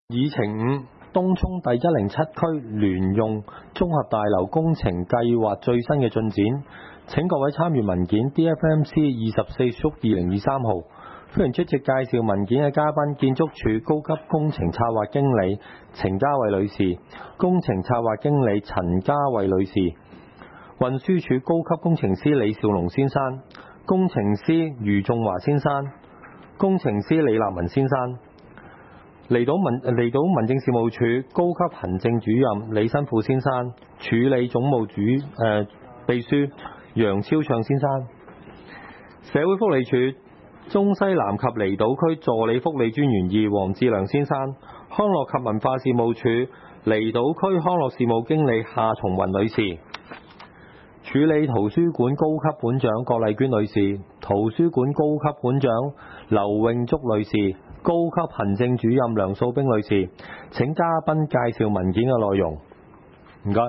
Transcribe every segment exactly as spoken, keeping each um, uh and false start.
議程五，東涌第一零七區聯用綜合大樓工程計劃最新嘅進展，請各位參閱文件 D F M C 二十四屬二零二三號。歡迎出席介紹文件嘅嘉賓，建築署高級工程策劃經理程嘉慧女士、工程策劃經理陳嘉慧女士、運輸署高級工程師李兆龍先生、工程師余仲華先生、工程師李立文先生。離島民離島民政事務處高級行政主任李新富先生，處理總務主誒、呃、秘書楊超暢先生，社會福利署中西南及離島區助理福利專員二黃志良先生，康樂及文化事務署離島區康樂事務經理夏松雲女士，處理圖書館高級館長郭麗娟女士，圖書館高級館長劉永竹女士，高級行政主任梁素冰女士。請嘉賓介紹文件嘅內容。唔該。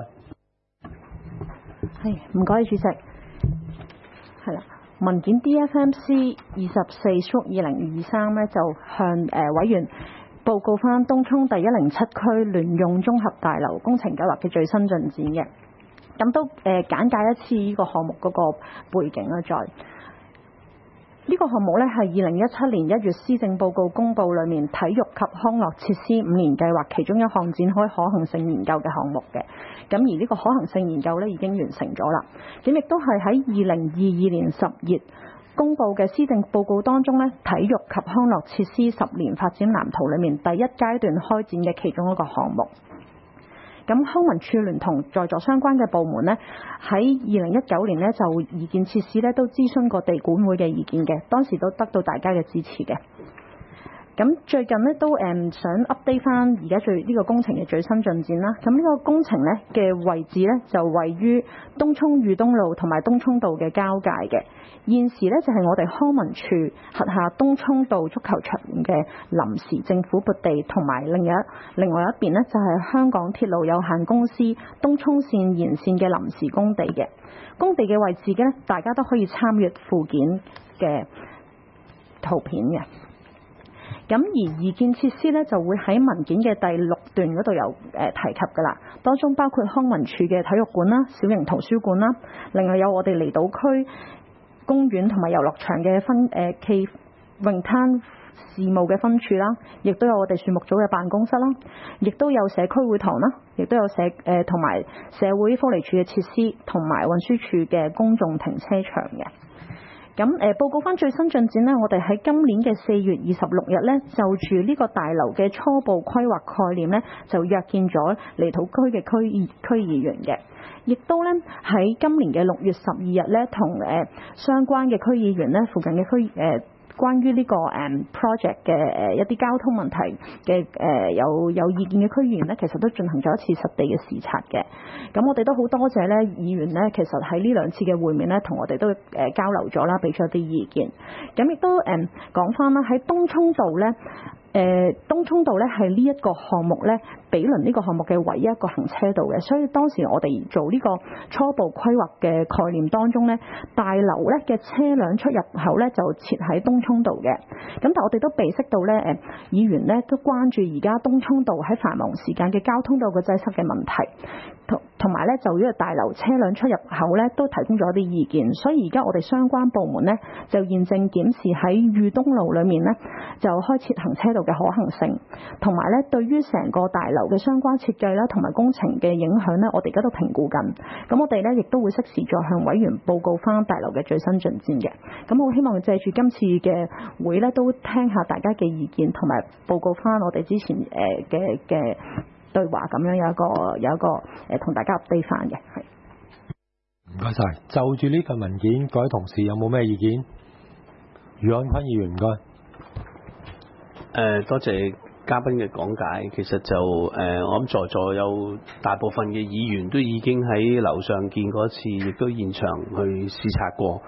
係，唔該主席。係啦，文件 D F M C 二十四屬二零二三咧，就向誒、呃、委員報告翻東涌第一零七區聯用綜合大樓工程計劃嘅最新進展嘅。咁都誒、呃、簡介一次呢個項目嗰個背景啦，再。呢個項目咧係二零一七年一月施政報告公佈裏面體育及康樂設施五年計劃其中一項展開可行性研究嘅項目嘅。咁而呢個可行性研究咧已經完成咗啦。咁亦都係喺二零二二年十月公佈嘅施政報告當中咧，體育及康樂設施十年發展藍圖裏面第一階段開展嘅其中一個項目。咁康文署聯同在座相關嘅部門呢，喺二零一九年呢，就擬建設施呢都諮詢過地管會嘅意見嘅，當時都得到大家嘅支持嘅。咁最近呢，都誒、嗯、想 update 翻而家最呢個工程嘅最新進展啦。咁呢個工程呢嘅位置呢，就位於東涌裕東路同埋東涌道嘅交界嘅。現時呢，就係、是、我哋康文署轄下東涌道足球場嘅臨時政府撥地，同埋另一另外一邊呢，就係、是、香港鐵路有限公司東涌線延線嘅臨時工地嘅。工地嘅位置嘅呢，大家都可以參閱附件嘅圖片嘅。咁而擬建設施咧就會喺文件嘅第六段嗰度有誒、呃、提及㗎啦，當中包括康文署嘅體育館啦、小型圖書館啦，另外有我哋離島區公園同埋遊樂場嘅分誒暨泳灘事務嘅分處啦，亦都有我哋樹木組嘅辦公室啦，亦都有社區會堂啦，亦都有社誒同埋社會福利署嘅設施，同埋運輸署嘅公眾停車場嘅。咁誒、呃、報告翻最新進展呢，我哋喺今年嘅四月二十六日呢，就住呢個大樓嘅初步規劃概念呢，就約見咗離島區嘅區議區議員嘅，亦都呢喺今年嘅六月十二日呢，同誒、呃、相關嘅區議員呢，附近嘅區誒。呃關於呢個誒 project 嘅誒一啲交通問題嘅誒有有意見嘅區議員呢，其實都進行咗一次實地嘅視察嘅。咁我哋都好多謝呢議員呢，其實喺呢兩次嘅會面呢，同我哋都誒交流咗啦，俾咗一啲意見。咁亦都誒講翻啦，喺東涌道呢。誒、呃、東涌道咧係呢一個項目咧，毗鄰呢個項目嘅唯一一個行車道嘅，所以當時我哋做呢個初步規劃嘅概念當中咧，大樓咧嘅車輛出入口咧就設喺東涌道嘅。咁但我哋都備悉到咧，誒、呃、議員咧都關注而家東涌道喺繁忙時間嘅交通道嘅擠塞嘅問題，同同埋咧就呢個大樓車輛出入口咧都提供咗一啲意見，所以而家我哋相關部門咧就現正檢視喺裕東路裏面咧就開設行車道嘅可行性，同埋咧對於成個大樓嘅相關設計啦，同埋工程嘅影響咧，我哋而家都評估緊。咁我哋咧亦都會適時再向委員報告翻大樓嘅最新進展嘅。咁我希望借住今次嘅會咧，都聽下大家嘅意見，同埋報告翻我哋之前誒嘅嘅對話，咁樣有一個有一個誒同大家 update 翻嘅。係。 唔該晒。就住呢份文件，各位同事有冇咩意見？余安坤議員，唔該。 誒、呃、多謝嘉賓嘅講解，其實就誒、呃、我諗在座有大部分嘅議員都已經喺樓上見過一次，亦都現場去視察過。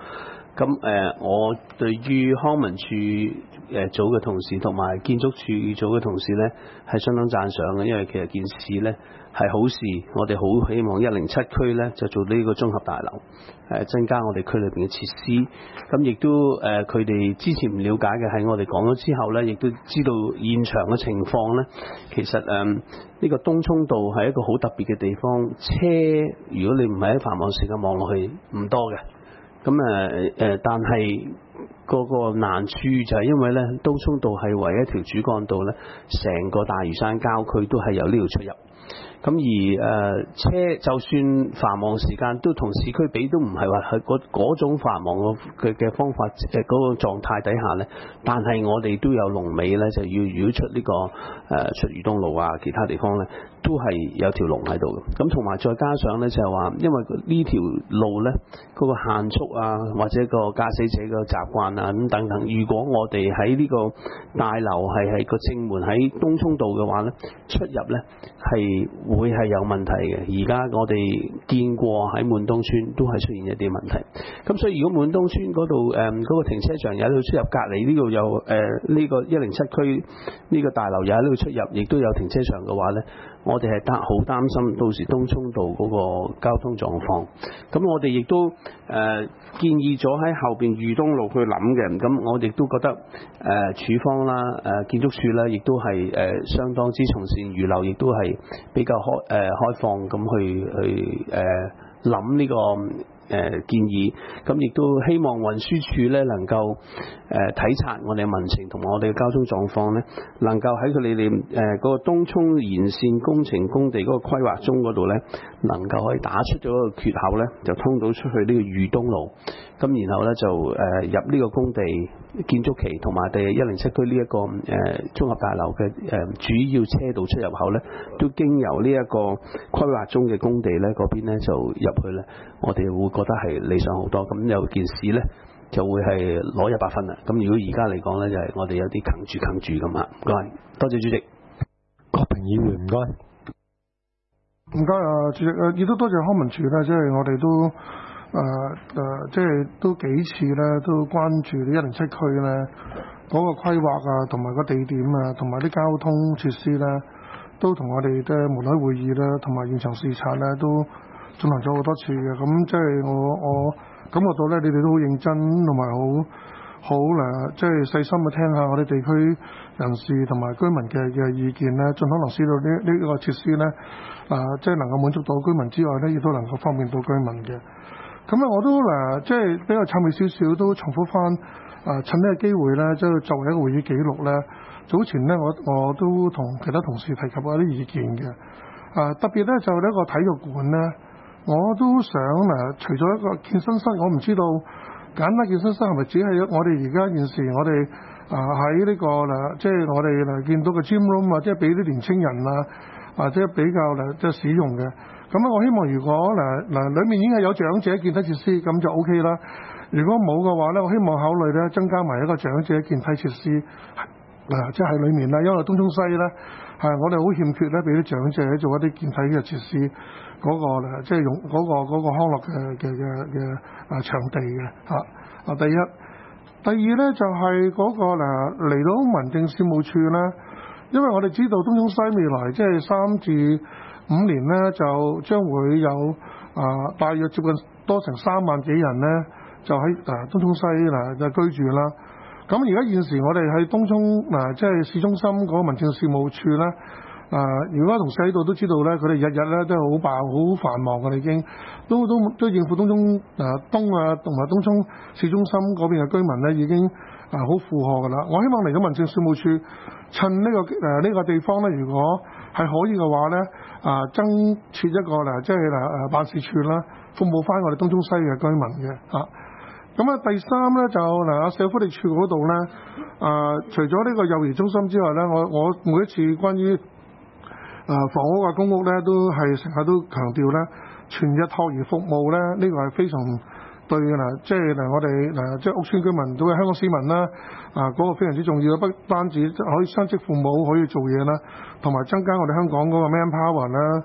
咁誒、呃，我對於康文署誒組嘅同事同埋建築署組嘅同事咧，係相當讚賞嘅，因為其實件事咧係好事，我哋好希望一零七區咧就做呢個綜合大樓，誒、呃、增加我哋區裏邊嘅設施。咁亦都誒佢哋之前唔了解嘅係我哋講咗之後咧，亦都知道現場嘅情況咧，其實誒呢、呃這個東涌道係一個好特別嘅地方，車如果你唔係喺繁忙時間望落去唔多嘅。咁誒誒，但係嗰個難處就係因為咧，東涌道係唯一一條主幹道咧，成個大嶼山郊區都係由呢度出入。咁而誒、呃、車就算繁忙時間都同市區比都唔係話係嗰嗰種繁忙嘅嘅方法誒嗰、嗰個狀態底下咧，但係我哋都有龍尾咧，就要如果出呢、呢個誒、呃、出漁東路啊，其他地方咧都係有條龍喺度嘅。咁同埋再加上咧就係話，因為呢條路咧嗰、嗰個限速啊，或者個駕駛者嘅習慣啊咁等等，如果我哋喺呢個大樓係喺個正門喺東涌道嘅話咧，出入咧係會係有問題嘅，而家我哋見過喺滿東村都係出現一啲問題，咁所以如果滿東村嗰度誒嗰個停車場有喺度出入，隔離呢度有誒呢個一零七區呢個大樓有喺度出入，亦都有停車場嘅話咧，我哋係擔好擔心到時東涌道嗰個交通狀況。咁我哋亦都誒、呃、建議咗喺後邊裕東路去諗嘅，咁我哋都覺得誒、呃、署方啦、誒、呃、建築署咧，亦都係誒、呃、相當之從善如流，亦都係比較開誒、呃、開放咁去去誒諗呢個誒、呃、建議，咁亦都希望運輸署咧能夠誒、呃、體察我哋嘅民情同埋我哋嘅交通狀況咧，能夠喺佢哋哋誒嗰個東涌沿線工程工地嗰個規劃中嗰度咧，能夠可以打出咗一個缺口咧，就通到出去呢個裕東路，咁然後咧就誒、呃、入呢個工地建築期同埋第一零七區呢一個誒、呃、綜合大樓嘅誒、呃、主要車道出入口咧，都經由呢一個規劃中嘅工地咧嗰邊咧就入去咧，我哋會覺得係理想好多。咁有件事咧就會係攞一百分啦。咁如果而家嚟講咧，就係、是、我哋有啲啃住啃住咁啊。唔該，多謝主席。 郭平議員唔該， 唔該啊，主席誒，亦都多謝康文署咧，即係我哋都誒誒、呃，即係都幾次咧都關注呢一零七區咧嗰個規劃啊，同埋個地點啊，同埋啲交通設施咧，都同我哋嘅門內會議咧，同埋現場視察咧都進行咗好多次嘅。咁即係我我感覺到咧，你哋都好認真同埋好好嗱，即係細心去聽下我哋地區人士同埋居民嘅嘅意見咧，盡可能使到呢呢個設施咧啊，即係能夠滿足到居民之外咧，亦都能夠方便到居民嘅。咁啊，我都嗱，即係比較參與少少，都重複翻啊，趁呢個機會咧，即係作為一個會議記錄咧，早前咧我我都同其他同事提及過一啲意見嘅。啊，特別咧就呢一個體育館咧，我都想嗱，除咗一個健身室，我唔知道。簡單健身室係咪只係我哋而家現時我哋啊喺呢個嗱，即係我哋嗱見到嘅 gym room 啊，即係俾啲年青人啊，或者比較嗱即係使用嘅。咁啊，我希望如果嗱嗱裡面已經係有長者健體設施，咁就 O K 啦。如果冇嘅話咧，我希望考慮咧增加埋一個長者健體設施嗱，即係喺裡面啦。因為東涌西咧係我哋好欠缺咧，俾啲長者做一啲健體嘅設施。嗰、那個咧，即係用嗰、那個嗰、那個康樂嘅嘅嘅嘅啊場地嘅嚇啊，第一，第二咧就係、是、嗰、那個嗱嚟到民政事務處咧，因為我哋知道東涌西未來即係三至五年咧，就將會有啊大約接近多成三萬幾人咧，就喺啊東涌西嗱就居住啦。咁而家現時我哋喺東涌嗱，即係市中心嗰個民政事務處咧。啊！如果同事喺度都知道咧，佢哋日日咧都係好爆、好繁忙嘅，已經都都都應付東涌啊東啊同埋東涌市中心嗰邊嘅居民咧，已經啊好負荷㗎啦。我希望嚟到民政事務處，趁呢、這個誒呢、啊這個地方咧，如果係可以嘅話咧，啊增設一個嗱，即係嗱誒辦事處啦，服務翻我哋東涌西嘅居民嘅嚇。咁啊，第三咧就嗱，啊社會福利處嗰度咧，啊除咗呢個幼兒中心之外咧，我我每一次關於啊，房屋啊，公屋咧都係成日都強調咧，全日託兒服務咧，呢、這個係非常對嘅嗱，即係嗱我哋嗱即係屋邨居民都係香港市民啦，啊嗰、那個非常之重要，不單止可以雙職父母可以做嘢啦，同埋增加我哋香港嗰個 manpower 啦，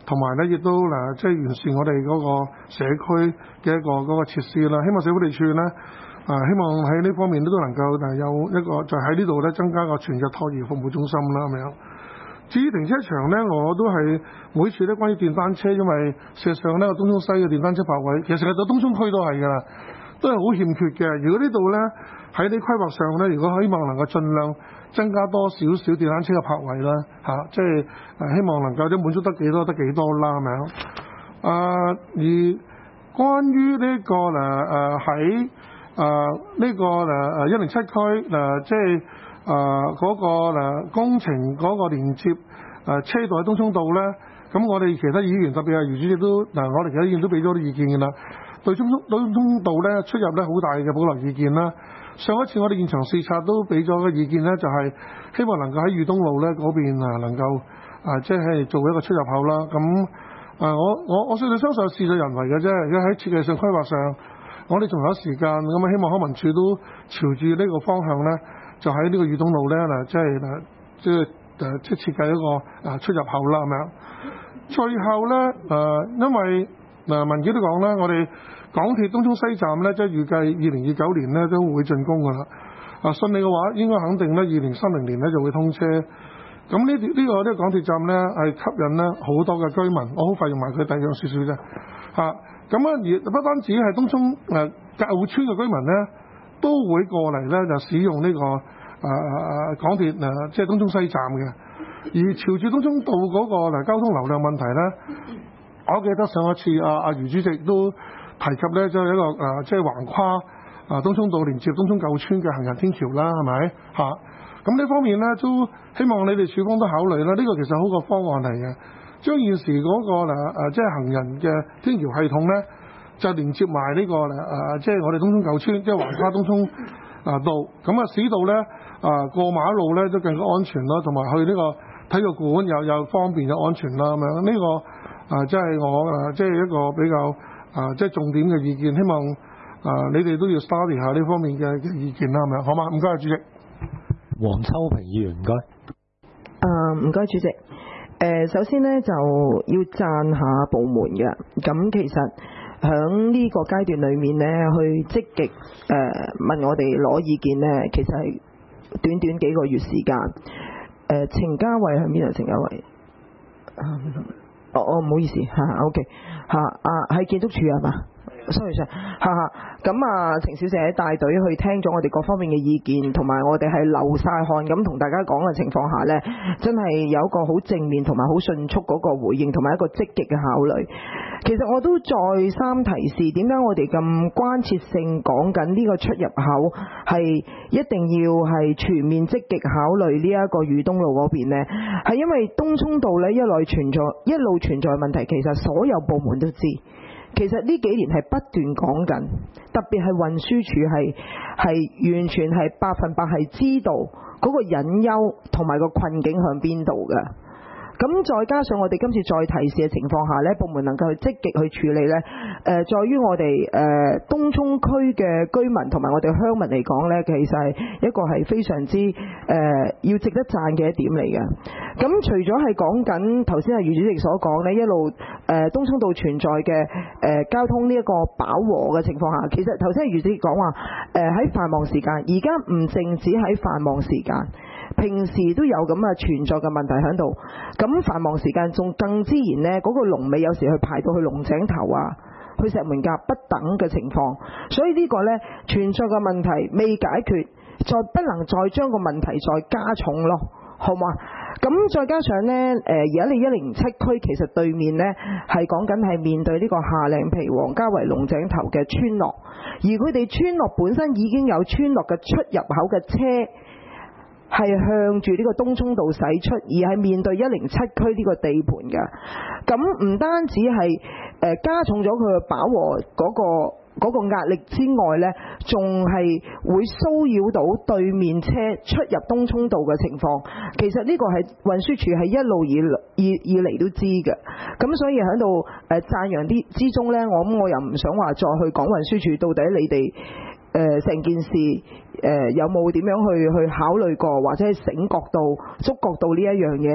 同埋咧亦都嗱即係完善我哋嗰個社區嘅一個嗰個設施啦。希望社會地處咧啊，希望喺呢方面都能夠嗱有一個就喺呢度咧增加個全日託兒服務中心啦咁樣。至於停車場咧，我都係每次咧關於電單車，因為事實上咧，東涌西嘅電單車泊位，其實成日到東涌區都係㗎啦，都係好欠缺嘅。如果呢度咧喺啲規劃上咧，如果希望能夠盡量增加多少少電單車嘅泊位啦，嚇、啊，即係誒希望能夠即係滿足得幾多得幾多啦咁樣。啊，而關於呢、這個誒誒喺誒呢個誒誒一零七區誒、呃、即係。誒嗰、呃那個誒工程嗰個連接誒、呃、車道喺東涌道咧，咁我哋其他議員特別係余主席都嗱、呃，我哋其他議員都俾咗啲意見㗎啦。對東涌東涌道咧出入咧好大嘅保留意見啦。上一次我哋現場視察都俾咗個意見咧，就係、是、希望能夠喺裕東路咧嗰邊啊能夠啊即係做一個出入口啦。咁啊我我我相信相信事在人為嘅啫。而家喺設計上規劃上，我哋仲有時間咁啊，希望康文署都朝住呢個方向咧。就喺呢個裕東路咧嗱，即係嗱，即係誒，即係設計一個啊出入口啦咁樣。最後咧誒、呃，因為嗱文件都講啦，我哋港鐵東涌西站咧，即係預計二零二九年咧都會竣工㗎啦。啊，順利嘅話，應該肯定咧，二零三零年咧就會通車。咁呢呢個呢、呢個港鐵站咧係吸引咧好多嘅居民，我好快用埋佢第二樣少少啫嚇。咁啊，而不單止係東涌誒舊村嘅居民咧，都會過嚟咧就使用呢、呢個誒誒、呃、港鐵誒、呃，即係東涌西站嘅。而朝住東涌道嗰個嗱交通流量問題咧，我記得上一次阿阿余主席都提及咧，即係一個誒、呃、即係橫跨啊東涌道連接東涌舊村嘅行人天橋啦，係咪嚇？咁呢方面咧都希望你哋署方都考慮啦。呢、呢個其實好個方案嚟嘅，將現時嗰、嗰個嗱誒、呃、即係行人嘅天橋系統咧。就連接埋呢、這個誒、呃，即係我哋東涌舊村，即係橫跨東涌啊道，咁啊使到咧啊過馬路咧都更加安全啦，同埋去呢個體育館又又方便又安全啦咁樣。呢、這個啊、呃、即係我啊即係一個比較啊、呃、即係重點嘅意見，希望啊、呃、你哋都要 study 下呢方面嘅嘅意見啦，咁樣好嘛？唔該，主席。 黃秋平議員，唔該。 啊，唔該，主席。誒、呃，首先咧就要讚下部門嘅，咁其實。喺呢個階段裏面呢，去積極誒、呃、問我哋攞意見呢，其實係短短幾個月時間。誒、呃，程家偉喺邊度？程家偉，哦哦，唔好意思嚇 ，OK 嚇，啊喺建築署係嘛？sorry sorry，哈哈，咁啊，程小姐帶隊去聽咗我哋各方面嘅意見，同埋我哋係流晒汗咁同大家講嘅情況下呢，真係有一個好正面同埋好迅速嗰個回應，同埋一個積極嘅考慮。其實我都再三提示，點解我哋咁關切性講緊呢個出入口係一定要係全面積極考慮呢一個裕東路嗰邊呢？係因為東涌道呢一路存在一路存在問題，其實所有部門都知。其實呢幾年係不斷講緊，特別係運輸署係係完全係百分百係知道嗰個隱憂同埋個困境向邊度嘅。咁再加上我哋今次再提示嘅情況下呢，部門能夠去積極去處理呢，誒、呃，在於我哋誒、呃、東涌區嘅居民同埋我哋鄉民嚟講呢，其實係一個係非常之誒、呃、要值得讚嘅一點嚟嘅。咁除咗係講緊頭先係余主席所講呢，一路誒、呃、東涌道存在嘅誒、呃、交通呢一個飽和嘅情況下，其實頭先係余主席講話誒喺繁忙時間，而家唔淨止喺繁忙時間。平時都有咁啊存在嘅問題喺度，咁繁忙時間仲更自然呢，嗰、那個龍尾有時去排到去龍井頭啊，去石門甲不等嘅情況，所以呢個呢，存在嘅問題未解決，再不能再將個問題再加重咯，好嘛？咁再加上呢，誒而家你一零七區其實對面呢，係講緊係面對呢個下嶺皮、黃家圍、龍井頭嘅村落，而佢哋村落本身已經有村落嘅出入口嘅車。係向住呢個東涌道駛出，而係面對一零七區呢個地盤嘅。咁唔單止係誒加重咗佢嘅飽和嗰個嗰個壓力之外呢，仲係會騷擾到對面車出入東涌道嘅情況。其實呢個係運輸署係一路以以以嚟都知嘅。咁所以喺度誒讚揚啲之中呢，我諗我又唔想話再去講運輸署到底你哋。誒成、呃、件事誒、呃、有冇點樣去去考慮過，或者係醒覺到、觸覺到呢一樣嘢？咁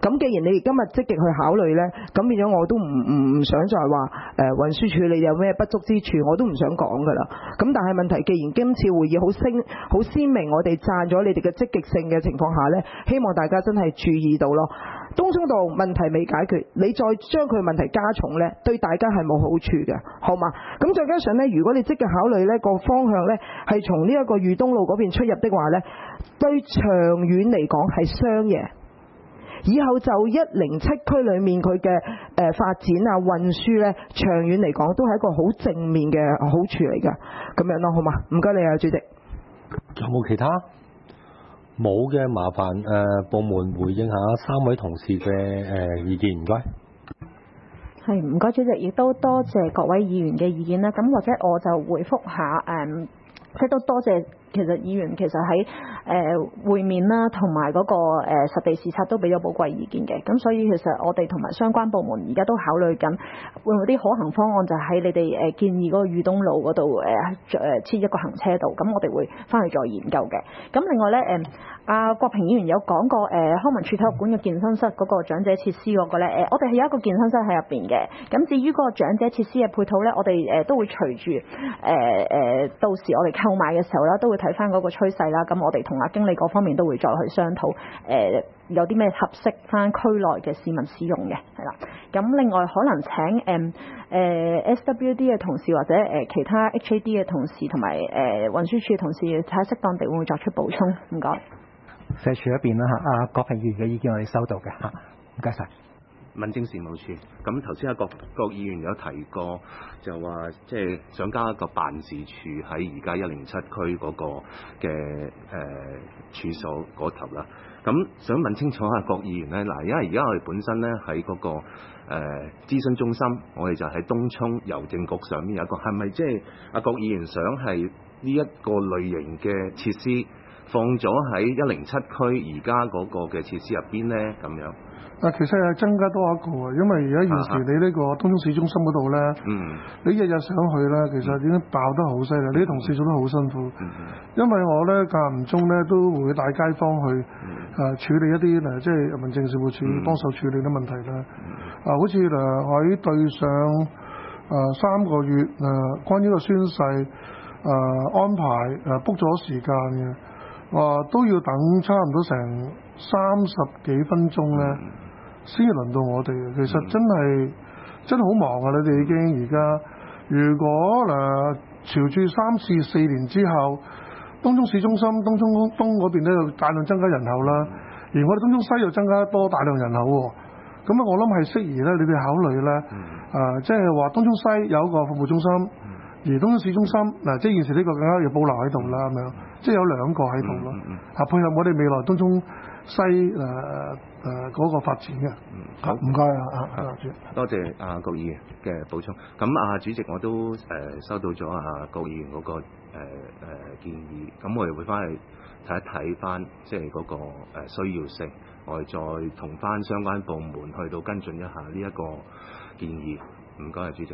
咁既然你哋今日積極去考慮呢，咁變咗我都唔唔唔想再話誒運輸署你有咩不足之處，我都唔想講㗎啦。咁但係問題，既然今次會議好鮮好鮮明，我哋讚咗你哋嘅積極性嘅情況下呢，希望大家真係注意到咯。東涌道問題未解決，你再將佢問題加重呢，對大家係冇好處嘅，好嘛？咁再加上呢，如果你積極考慮呢個方向呢，係從呢一個裕東路嗰邊出入的話呢，對長遠嚟講係雙贏。以後就一零七區裏面佢嘅誒發展啊運輸呢，長遠嚟講都係一個好正面嘅好處嚟㗎，咁樣咯，好嘛？唔該你啊，主席。 仲有冇其他？冇嘅，麻煩誒、呃、部門回應下三位同事嘅誒、呃、意見，唔該。 係，唔該主席，亦都多謝各位議員嘅意見啦。咁或者我就回覆下誒、嗯，即係都多謝。其實議員其實喺誒、呃、會面啦，同埋嗰個誒、呃、實地視察都俾咗寶貴意見嘅。咁所以其實我哋同埋相關部門而家都考慮緊，會唔會啲可行方案就喺你哋誒建議嗰個裕東路嗰度誒誒設一個行車道。咁我哋會翻去再研究嘅。咁另外咧誒，阿、呃、國平議員有講過誒、呃、康文署體育館嘅健身室嗰個長者設施嗰個咧誒、呃，我哋係有一個健身室喺入邊嘅。咁至於嗰個長者設施嘅配套咧，我哋誒、呃、都會隨住誒誒到時我哋購買嘅時候啦，都會睇翻嗰個趨勢啦，咁我哋同阿經理嗰方面都會再去商討，誒、呃、有啲咩合適翻區內嘅市民使用嘅，係啦。咁另外可能請誒誒、呃、S W D 嘅同事或者誒、呃、其他 H A D 嘅同事同埋誒運輸署嘅同事睇下適當地會唔會作出補充，唔該。 社署一邊啦嚇，阿郭平議員嘅意見我哋收到嘅嚇，唔該晒。 民政事務處，咁頭先阿郭郭議員有提過，就話即係想加一個辦事處喺而家一零七區嗰個嘅誒、呃、處所嗰頭啦。咁想問清楚下郭議員咧，嗱，因為而家我哋本身咧喺嗰個誒、呃、諮詢中心，我哋就喺東涌郵政局上面有一個，係咪即係阿郭議員想係呢一個類型嘅設施放咗喺一零七區而家嗰個嘅設施入邊咧？咁樣？ 啊，其實係增加多一個啊，因為而家現時你呢個東涌市中心嗰度咧， 嗯， 你日日上去咧，其實已經爆得好犀利，你啲同事做得好辛苦。 嗯， 因為我咧間唔中咧都會帶街坊去誒、 嗯啊、處理一啲誒即係民政事務處幫手處理啲問題啦。 嗯、 啊，好似誒喺對上誒、啊、三個月誒、啊、關於個宣誓誒、啊、安排誒 book 咗時間嘅，話、啊、都要等差唔多成三十幾分鐘咧。嗯先至輪到我哋，其實真係、嗯、真係好忙啊！你哋已經而家，如果嗱、呃、朝住三至四年之後，東涌市中心、東涌東嗰邊咧又大量增加人口啦，嗯、而我哋東涌西又增加多大量人口喎，咁啊我諗係適宜咧，你哋考慮咧，啊即係話東涌西有一個服務中心，嗯、而東涌市中心嗱、呃、即係現時呢個更加要保留喺度啦，咁樣、嗯，即係有兩個喺度咯，啊、嗯嗯、配合我哋未來東涌西誒。呃誒嗰、呃那個發展嘅， 嗯，好，唔該啊，啊，多謝阿郭議員嘅補充。咁啊，主席我都誒、呃、收到咗啊郭議員嗰、那個誒誒、呃呃、建議，咁我哋會翻去睇一睇翻，即係嗰個誒需要性，我哋再同翻相關部門去到跟進一下呢一個建議。唔該啊，主席。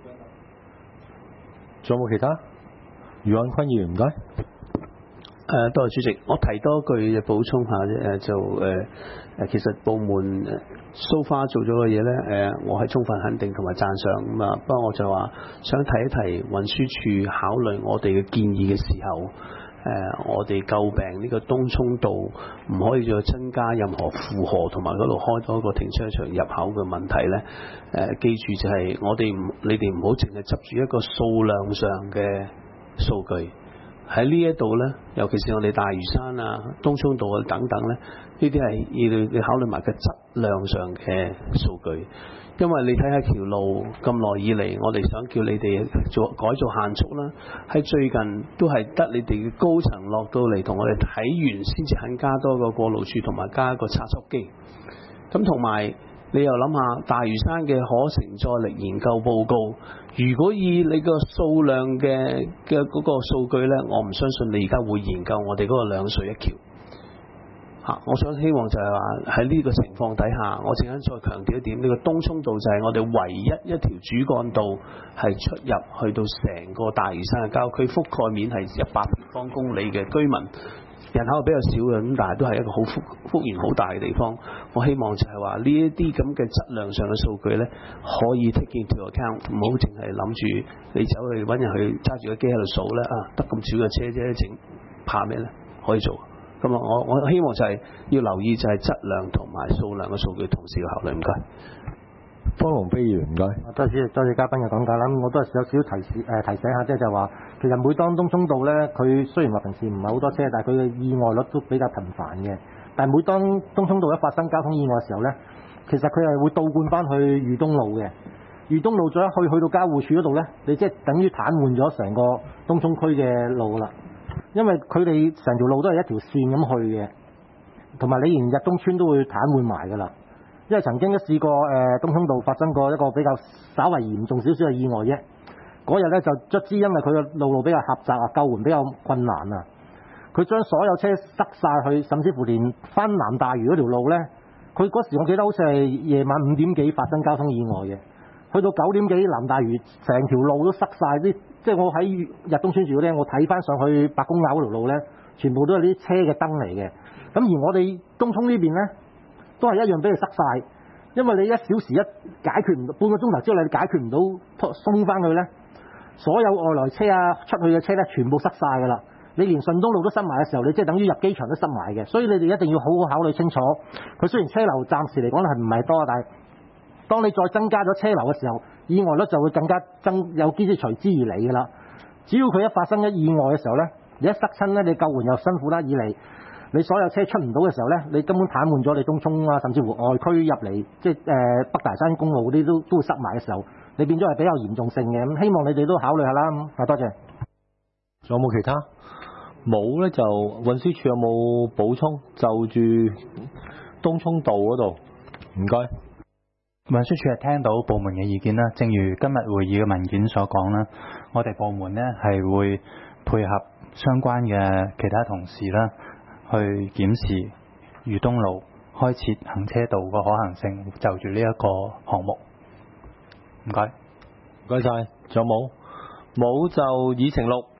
仲有冇其他？余漢坤議員唔該。 誒、呃，多謝主席。我提多句補充下啫，誒就誒誒、呃，其實部門 so far 做咗嘅嘢咧，誒、呃，我係充分肯定同埋讚賞咁啊。不過我就話想提一提運輸署考慮我哋嘅建議嘅時候，誒、呃，我哋詬病呢個東涌道唔可以再增加任何負荷，同埋嗰度開多一個停車場入口嘅問題咧。誒、呃，記住就係我哋唔，你哋唔好淨係執住一個數量上嘅數據。喺呢一度呢，尤其是我哋大嶼山啊、東涌道啊等等呢，呢啲係要你考慮埋嘅質量上嘅數據。因為你睇下條路咁耐以嚟，我哋想叫你哋做改造限速啦，喺最近都係得你哋嘅高層落到嚟同我哋睇完，先至肯加多個過路處同埋加一個測速機。咁同埋你又諗下大嶼山嘅可承載力研究報告，如果以你個數量嘅嘅嗰個數據呢，我唔相信你而家會研究我哋嗰個兩隧一橋。嚇！我想希望就係話喺呢個情況底下，我陣間再強調一點，呢、這個東涌道就係我哋唯一一條主幹道係出入去到成個大嶼山嘅郊區，覆蓋面係一百平方公里嘅居民， 人口係比較少嘅，咁但係都係一個好幅幅員好大嘅地方。我希望就係話呢一啲咁嘅質量上嘅數據咧，可以 take into account，唔好淨係諗住你走去揾人去揸住個機喺度數咧啊，得咁少嘅車啫，整怕咩咧？可以做。咁啊，我我希望就係要留意就係質量同埋數量嘅數據同時要考慮。唔該。 方龍飛議員，唔該。 多謝多謝嘉賓嘅講解啦。咁我都係有少少提示誒、呃、提醒下，即係就話、是、其實每當東涌道咧，佢雖然話平時唔係好多車，但係佢嘅意外率都比較頻繁嘅。但係每當東涌道一發生交通意外嘅時候咧，其實佢係會倒灌翻去裕東路嘅。裕東路再一去去到交匯處嗰度咧，你即係等於癱瘓咗成個東涌區嘅路啦。因為佢哋成條路都係一條線咁去嘅，同埋你連日東村都會癱瘓埋㗎啦。因為曾經都試過誒、呃、東涌道發生過一個比較稍為嚴重少少嘅意外啫。嗰日咧就卒之因為佢嘅路路比較狹窄啊，救援比較困難啊，佢將所有車塞晒去，甚至乎連翻南大嶼嗰條路咧，佢嗰時我記得好似係夜晚五點幾發生交通意外嘅，去到九點幾南大嶼成條路都塞晒啲，即係我喺日東村住嗰啲，我睇翻上去白公坳嗰條路咧，全部都係啲車嘅燈嚟嘅。咁而我哋東涌呢邊咧，都係一樣俾佢塞晒，因為你一小時一解決唔到，半個鐘頭之後你解決唔到鬆翻佢咧，所有外來車啊出去嘅車咧全部塞晒㗎啦。你連順東路都塞埋嘅時候，你即係等於入機場都塞埋嘅。所以你哋一定要好好考慮清楚。佢雖然車流暫時嚟講係唔係多，但係當你再增加咗車流嘅時候，意外率就會更加增，有機會隨之而嚟㗎啦。只要佢一發生一意外嘅時候咧，你一塞親咧，你救援又辛苦啦，二嚟你所有車出唔到嘅時候咧，你根本癱瘓咗你東涌啊，甚至乎外區入嚟，即係誒、呃、北大山公路嗰啲都都會塞埋嘅時候，你變咗係比較嚴重性嘅。咁希望你哋都考慮下啦。啊，多謝。 仲有冇其他？冇咧，就運輸署有冇補充就住東涌道嗰度？唔該。 運輸署係聽到部門嘅意見啦，正如今日會議嘅文件所講啦，我哋部門呢係會配合相關嘅其他同事啦，去檢視裕東路開設行車道嘅可行性，就住呢一個項目。唔該， 唔該晒。仲有冇？冇就議程錄。